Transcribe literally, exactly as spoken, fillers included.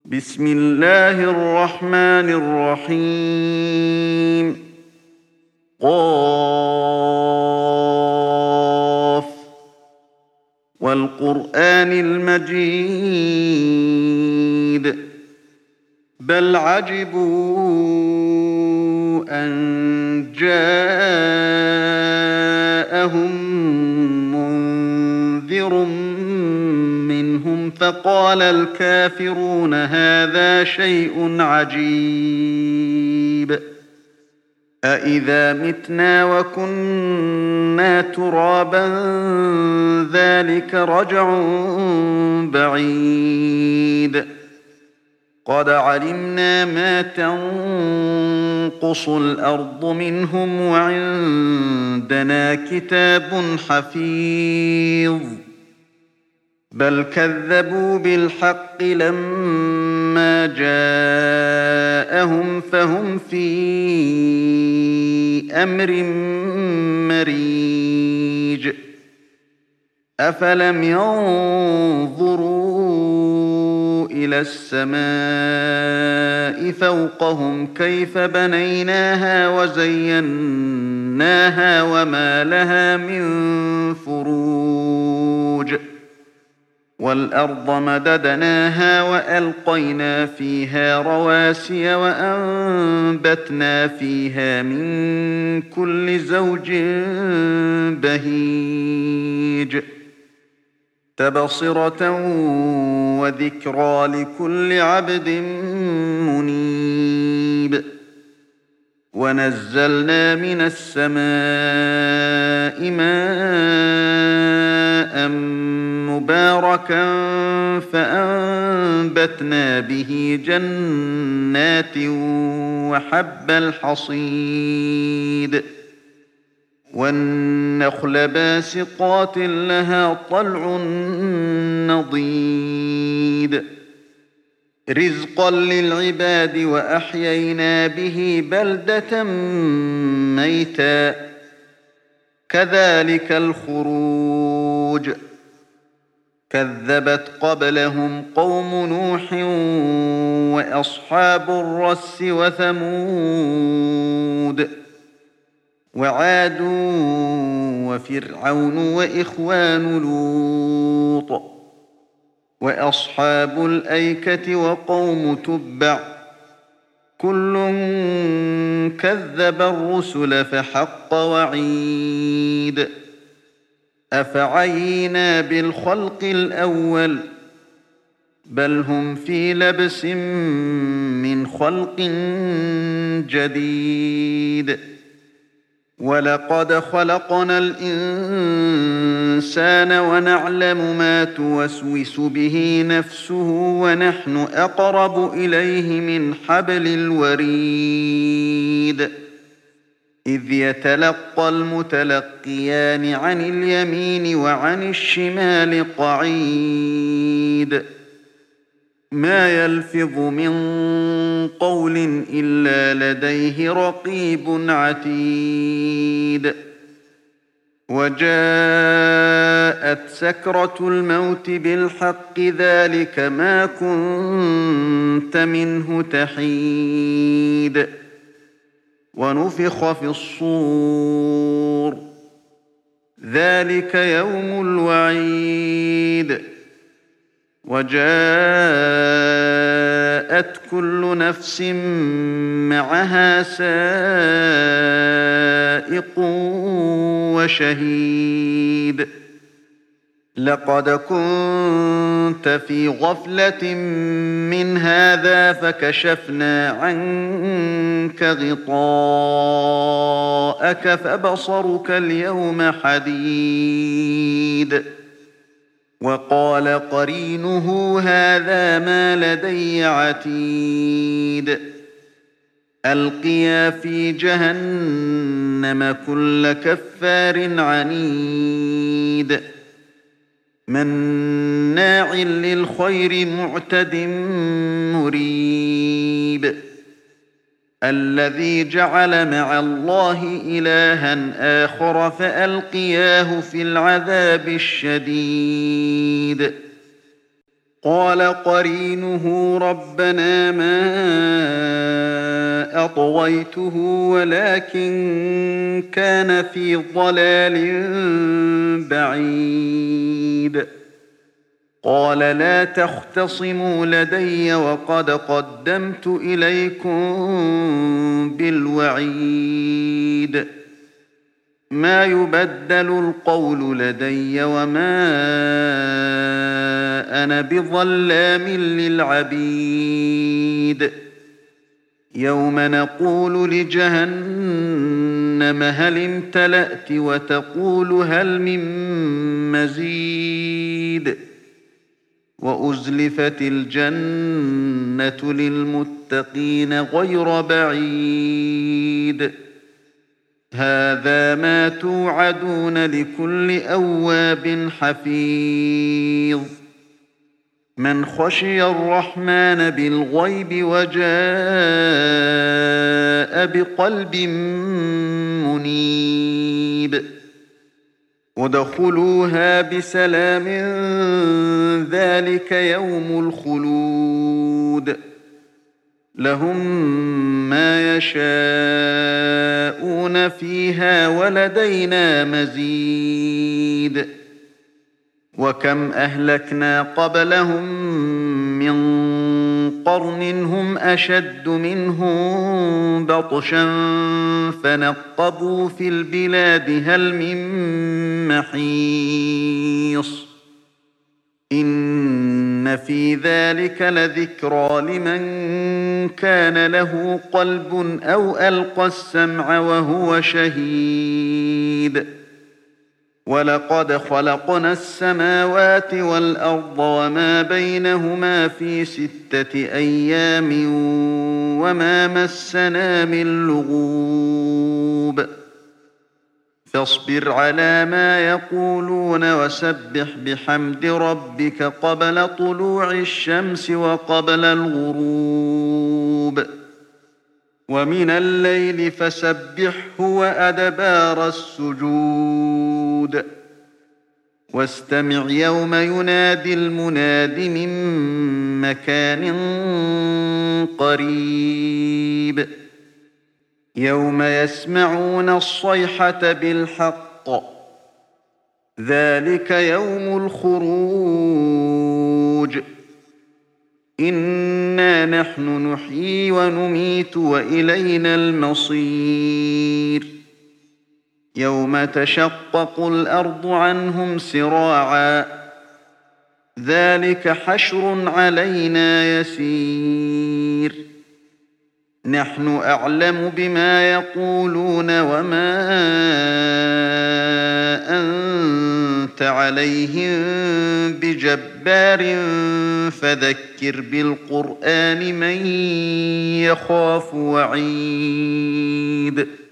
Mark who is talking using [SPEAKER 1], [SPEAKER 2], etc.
[SPEAKER 1] بسم الله الرحمن الرحيم قاف والقرآن المجيد بل عجبوا أن جاءهم منذر منهم فقال الكافرون هذا شيء عجيب أإذا متنا وكنا ترابا ذلك رجع بعيد قد علمنا ما تنقص الأرض منهم وعندنا كتاب حفيظ بل كذبوا بالحق لما جاءهم فهم في أمر مريج أفلم ينظروا إلى السماء فوقهم كيف بنيناها وزيناها وما لها من فروج والأرض مددناها وألقينا فيها رواسي وأنبتنا فيها من كل زوج بهيج تبصرة وذكرى لكل عبد منيب ونزلنا من السماء ماء مباركا فأنبتنا به جنات وحب الحصيد والنخل باسقات لها طلع نضيد رزقا للعباد وأحيينا به بلدة ميتا كذلك الخروج كذبت قبلهم قوم نوح وأصحاب الرس وثمود وعاد وفرعون وإخوان لوط وأصحاب الأيكة وقوم تبع كل كذب الرسل فحق وعيد أفعينا بالخلق الأول بل هم في لبس من خلق جديد ولقد خلقنا الإنسان ونعلم ما توسوس به نفسه ونحن أقرب إليه من حبل الوريد إذ يتلقى المتلقيان عن اليمين وعن الشمال قعيد ما يلفظ من قول إلا لديه رقيب عتيد وجاءت سكرة الموت بالحق ذلك ما كنت منه تحيد ونفخ في الصور ذلك يوم الوعيد وجاءت كل نفس معها سائق وشهيد لقد كنت في غفلة من هذا فكشفنا عنك غطاءك فبصرك اليوم حديد وقال قرينه هذا ما لدي عتيد ألقيا في جهنم كل كفار عنيد مناع للخير معتد مريب الذي جعل مع الله إلها آخر فألقياه في العذاب الشديد قال قرينه ربنا ما أطغيته ولكن كان في ضلال بعيد. قال لا تختصموا لدي وقد قدمت إليكم بالوعيد. ما يبدل القول لدي وما أنا بظلام للعبيد. يوم نقول لجهنم هل امتلأت وتقول هل من مزيد. وأزلفت الجنة للمتقين غير بعيد. هذا ما توعدون لكل أواب حفيظ. من خشي الرحمن بالغيب وجاء بقلب منيب. ادخلوها بسلام ذلك يوم الخلود. لهم ما يشاءون فيها ولدينا مزيد. وكم أهلكنا قبلهم من قرن هم أشد منهم بطشا فنقبوا في البلاد هل من محيص. إن في ذلك لذكرى لمن كان له قلب أو ألقى السمع وهو شهيد. ولقد خلقنا السماوات والأرض وما بينهما في ستة أيام وما مسنا من لغوب. فاصبر على ما يقولون وسبح بحمد ربك قبل طلوع الشمس وقبل الغروب. ومن الليل فسبحه وأدبار السجود. واستمع يوم ينادي المناد من مكان قريب. يوم يسمعون الصيحة بالحق. ذلك يوم الخروج. إنا نحن نحيي ونميت وإلينا المصير. يوم تشقق الأرض عنهم سراعا. ذلك حشر علينا يسير. نحن أعلم بما يقولون وما أنت عليهم بجبار فذكر بالقرآن من يخاف وعيد.